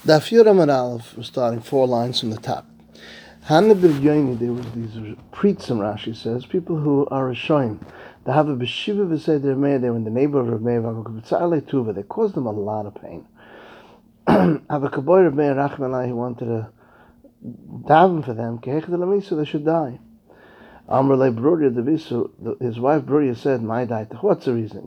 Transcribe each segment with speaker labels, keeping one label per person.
Speaker 1: Daf Yoram Aleph, we're starting 4 lines from the top. Hanna B'Yoni, there was these Pritzim, Rashi says, people who are Rishoyim. They have a B'Shiva V'Seder Meir, they were in the neighborhood of Meir, they caused them a lot of pain. Have a Kaboy of Meir Rachmanai, he wanted to daven for them, so they should die. Amrle Bruria the Visu, his wife Bruria said, "My die. What's the reason?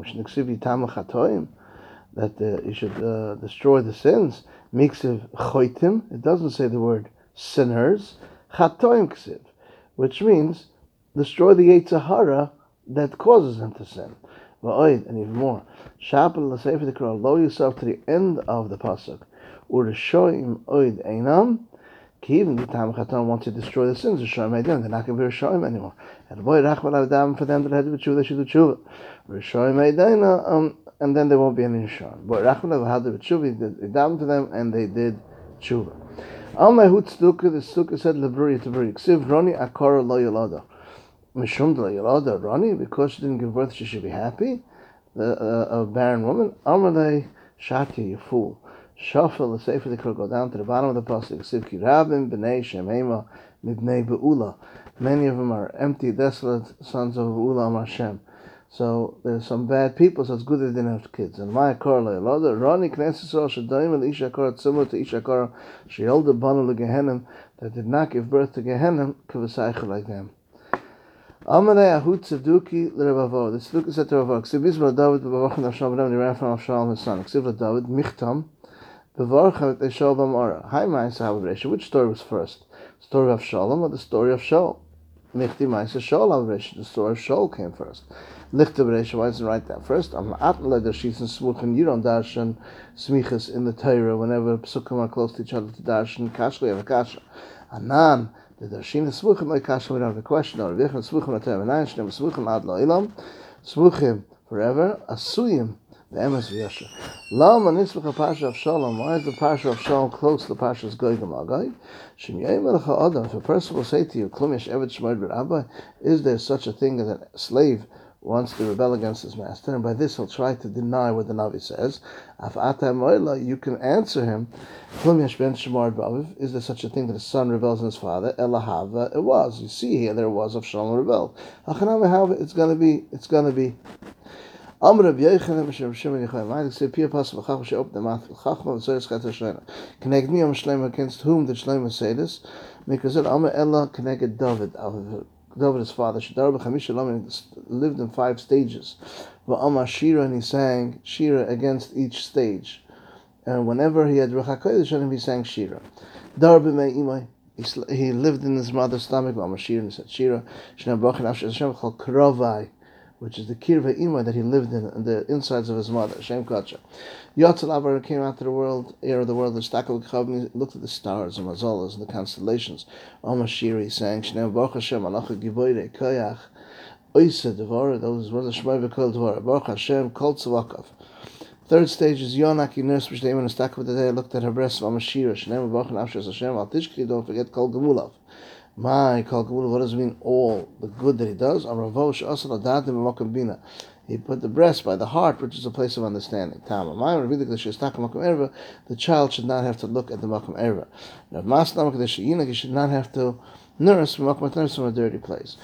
Speaker 1: That you should destroy the sins. Miksiv choitim. It doesn't say the word sinners. Chatoim ksiv, which means destroy the Yetzer Hara that causes them to sin. Va'oid, and even more. Shapel l'sefer dekra. Lower yourself to the end of the pasuk. U'rishoim oid einam. Even the time Chatan wants to destroy the sins, they're not going to be Rishoyim anymore. And boy, Rachman Adam for them that had to be true, they should do tshuva. Rishoyim and then there won't be any Rishoyim. Boy, Rachman had to be tshuva, they davened for them, and they did tshuva. Al Mehut Stuka, the Stuka said Lebruya to Buri, Ksiv Roni Akara Lo Yolada. Mishum Lo Yolada Roni, because she didn't give birth, she should be happy. A barren woman. Amalei Shati, you fool. Shafel, the Sefer they could go down to the bottom of the pasuk. Sivki Rabin, Bnei Shemema, Mibnei Be'ula. Many of them are empty, desolate sons of Be'ula Hashem. So there's some bad people, so it's good they didn't have kids. And my Korla Eloda, Rani Knesset Shadaim and Isha Kara, similar to Isha Kara, she held the bundle of Gehenim that did not give birth to Gehenim, Kavasaicha like them. Amalei Ahut Tzivduki L'Rebavo. The Tzivduki said to Ravo, Ksiv Yisrael David, B'Bavach and Avshalom, and he ran from Avshalom his son. Ksiv David, Michtam, which story was first? Story of Shalom or the story of Shaul? The story of Shaul came first. Why doesn't it write that first? You don't darshan smichas in the Torah whenever psukim are close to each other to darshan kashli of a kasha. Anan the darshin smuchim like kasha without the question. Or smuchim smuchim forever asuyim. The Emes V'Yasher. Lama Nisbach Parsha of Shalom. Why is the Parsha of Shalom close to the Parsha of Goy Gamagay? Shem Yayim Adam. If a person will say to you, Klumish Evet Shmoed B'Rabbi, is there such a thing as a slave wants to rebel against his master? And by this he'll try to deny what the Navi says. Af Ata Moila, you can answer him. Klumish Ben Shemar B'Aviv, is there such a thing that a son rebels on his father? Elahava, it was. You see here, there was of Shalom rebelled. Achanam, it's going to be. Amr Rabbi Yochanan B'Shem Shimon Yochai. Why did it say Pia Pasuk V'Chachma she opened the mouth of Chachma V'Zoyes Chet HaShlema? Connect me, Shlomo, against whom did Shlomo say this? Because it Amr Ella connected David. David, his father, Shadar B'Chamisha Laman, lived in 5 stages. V'Amar Shira, and he sang Shira against each stage. And whenever he had Ruach HaKodesh, he sang Shira. Dar B'Mei Imai. He lived in his mother's stomach. V'Amar Shira, and he said Shira. Shnei Baruch Nafsh Hashem Chol Krovai, which is the kirva ima that he lived in the insides of his mother. Shem Kacha. Yotzal Avar came out to the world, air of the world, the Stakal Chavni, looked at the stars, the mazolas, and the constellations. Omashiri sang, Shneim Baruch Hashem, Alacha Giboire, Koyach, Oisa Devora, those were the Shmai V'Kol Devora, Baruch Hashem, Kol Tzavakav. Third stage is Yonak, he nursed which they went and Stakal the day, looked at her breasts, Omashira, Shneim Baruch Nafshas Hashem, Al Tishki, don't forget Kol Gemulav. My Kol Gemulav, what does it mean? All the good that he does. He put the breast by the heart, which is a place of understanding. The child should not have to look at the Makom Erva. He should not have to nurse from a dirty place.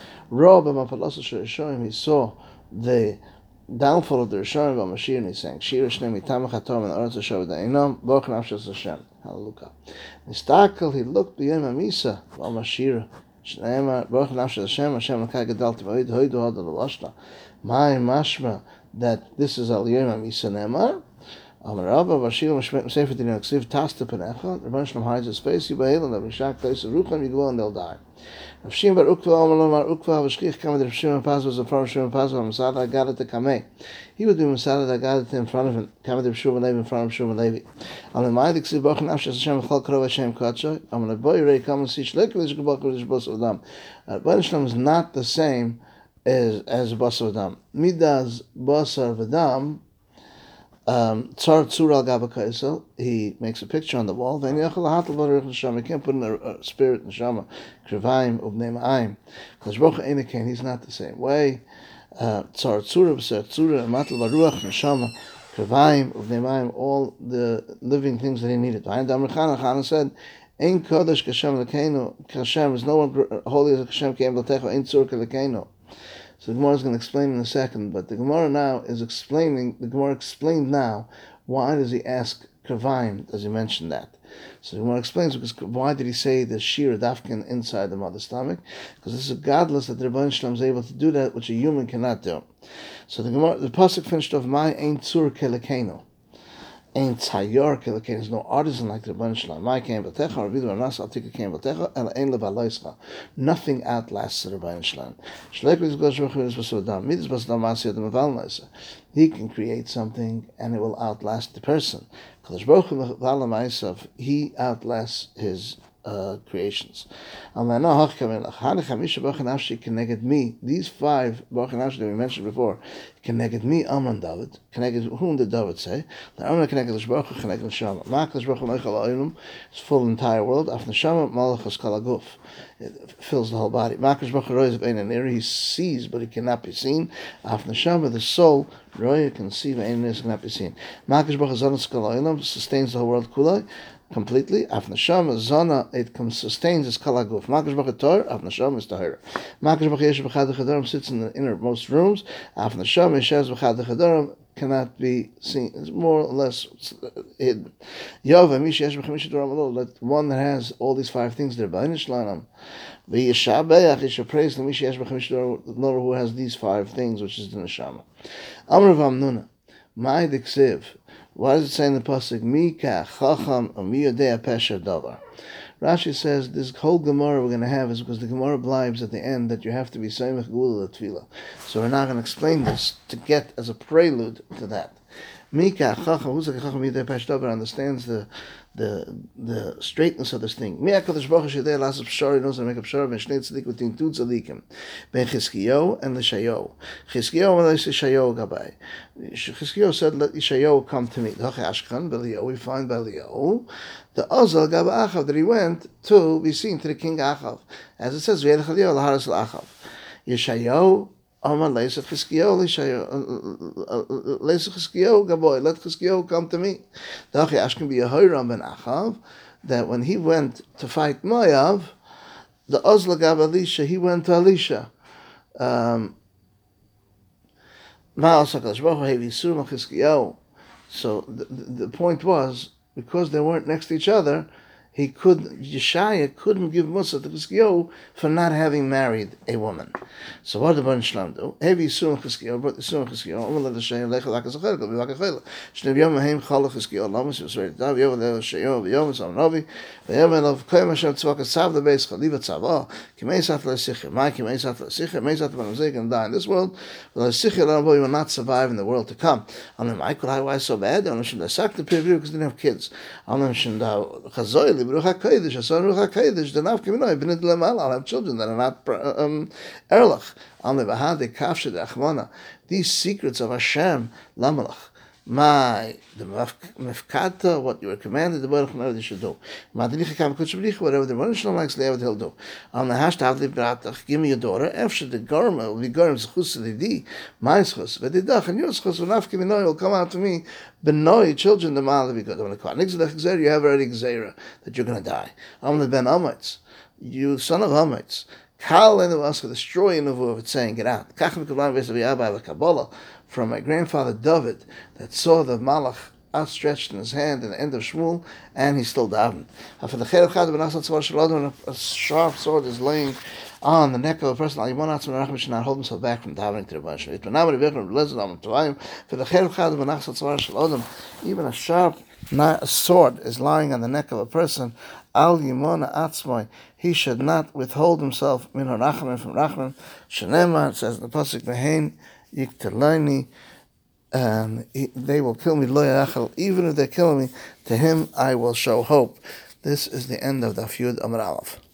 Speaker 1: He saw the downfall of the Rishonim B'Mashir, and he sang Shir Shnei Mitamach HaTorah and Arz HaShav Da'inam Baruch Nafshas Hashem. Hallelujah. Nistakel, he looked b'yom Hamisa B'Mashir Shneimar Baruch Nafshas Hashem Hashem L'kai Gedalti V'Hoid Hoidu Hod L'Lashna. My mashma that this is Al Yom Hamisa Neimar. Amar Rabba Vashil Meshmet Sefer Dinah Ksiv Tasta Penecha. Rebbeinu Shalom hides his face. Yibahel and Avishak Tois Rucham Yigol and they'll die. Rav Shimon Bar Ukva Amalomar Ukva Vashkich Kamed Rav Shimon Paz was a front of Shimon Paz on Masada Agadat Kameh. He would do Masada Agadat in front of him. Kamed Rav Shimon Levi in front of Shimon Levi. Amal Ma'adik Ksiv Baruch Nafshas Hashem Chol Karov Hashem Kacha. Amal Boy Rei Kamen Sish Lekvish Gebach Vish Bos Adam. Rebbeinu Shalom is not the same as Basar Adam. Midas Basar Vadam. Tsar Tzur al Gabakaisel, he makes a picture on the wall. Then he can't put in a spirit neshama, krivayim ubnei ma'ayim. Because Baruch Einakein, he's not the same way. Tsar Tzura b'ser Tzura matal baruach neshama. Kavayim, Uvneimayim, all the living things that he needed. Chana said, Ein Kodesh Kashem Lekeinu, Hashem is no one holy as Hashem Keim Latecha, Ein Tzur Lekeinu. So the Gemara is going to explain in a second, but the Gemara now is explaining, the Gemara explained now, why does he ask Kavayim, does he mention that? So the Gemara explains, because why did he say the Shir Dafkin inside the mother's stomach? Because this is godless that the Rebbeinu Shalom is able to do that, which a human cannot do. So the Gemara, the pasuk finished off, "My Ein Tzur Kelekenu, Ein Tzayor Kelekenu." There's no artisan like the Rebbeinu Shalom. My Kein Batecha, Ravidu Ranas Al Tika Kein Batecha, El Ein Levaloischa. Nothing outlasts the Rebbeinu Shalom. Shleklis Gosh Bachuris Basodam Midas Basodam Masiyad Mevalnaisa. He can create something and it will outlast the person. Kadosh Baruch Hu Mevalnaisav, he outlasts his creations. These 5 Baruch Nafshi that we mentioned before, connected me Amran David, connected whom did David say? The Amran connected Baruch Hu, connected Neshama. Ma'akadosh Baruch Hu Meichal Ha'olam, it's full entire world. Af Neshama Malachos Kol Haguf, it fills the whole body. Ma'akadosh Baruch Hu Roy Ein Anir, he sees but he cannot be seen. Af Neshama, the soul, Roy can see but Ein Anir cannot be seen. Ma'akadosh Baruch Hu Zonos Kol Ha'olam, sustains the whole world Kulai completely. Af Neshama Zona, it sustains his Kol Haguf. Ma'akadosh Baruch Hu Tor, Af Neshama is Tahira. Ma'akadosh Baruch Hu Yeshu B'chad Chadorim, sits in the innermost rooms. Af Neshama Yeshes B'chad Chadorim, cannot be seen. It's more or less hidden. That one that has all these 5 things there, he should praise the who has these 5 things, which is the neshama. Amr Vamnuna, my diksiv. Why does it say in the pasuk, Mika chacham amiyodea pesher davar? Rashi says this whole Gemara we're going to have is because the Gemara blibes at the end that you have to be Seimech Gula Tefillah. So we're not going to explain this to get as a prelude to that. Mika Chacham, who's like Chacham Yidei Peshtaber, understands the straightness of this thing. Mi HaKadosh Baruch Hu Shedei Lasas Pshari, knows how to make a Pshara, Ben Shnei Tzadik between 2 Tzadikim, Ben Chizkiyo and Lishayo. Chizkiyo and Lishayo Gabai. Chizkiyo said, let Lishayo come to me. D'Hachi Ashkan, Beliyahu, we find Beliyahu, the Ozal Gaba Achav, that he went to be seen to the king Achav. As it says, V'yed Chaliyahu L'Haras L'Achav. Yeshayo, Amar Leisach Chizkiyo, Leisach Chizkiyo Gaboy, let Chizkiyo come to me. D'Hachi Ashkan B'Yehoram Ben Achav, that when he went to fight Moav, the Ozal Gaba Elisha, he went to Elisha. So the point was, because they weren't next to each other, Yeshaya couldn't give Musa to Chizkiyahu for not having married a woman. So what did the Rebbeinu Shalom do? Heavy Yisurim Chizkiyahu, brought Yisurim Chizkiyahu, Omer L'Shayim Lecha L'Akazacher, Go B'Vaka Chayla. Shnei B'Yom Haim Chala Chizkiyahu, Lamas Yisrael Dav, Yom L'Shayim, Yom Sam Novi, V'Yom Elav Koyim Hashem Tzvaka Tzav L'Beis Chaliva Tzavah, Kimei Sat L'Sicher, Mai Kimei Sat L'Sicher, Mei Sat L'Sicher, can die in this world, L'Sicher L'Abo, you will not survive in the world to come. Alam Michael, why so bad? Alam Shem L'Sak the Pivir, because they didn't have kids. Alam Shem L'Chazoy, L'Ruch HaKodesh, Asan Ruch HaKodesh, the Nav Kimino, I've been into L'Mal, I'll have children that are not Erlach. These secrets of Hashem, Lamalach, the Mefkata, what you were commanded, the Baruch Hu they should do. Whatever the Rebbeinu Shalom likes, he'll do. Give me a daughter. After the Garma will be Garm's Chus Lidi, my Chus, Vedidach, and your Chus, will come out to me. Benoi, children, the Mal will be good. You have already Gzeira that you're going to die. Ben Amitz, you son of Amitz. Kal and the destroy in the of it saying, get out. From my grandfather David that saw the Malach outstretched in his hand in the end of Shmuel, and he still davened. A sharp sword is laying on the neck of a person. Should not hold himself back from davening to the Rebbeinu. Even a sharp sword is lying on the neck of a person. Al Yimona Atzmai, he should not withhold himself min harachman from rachman. Shenema, it says in the pasuk Vehein Yiktelani, they will kill me lo yachal. Even if they kill me, to him I will show hope. This is the end of Daf Yud Amar Aleph.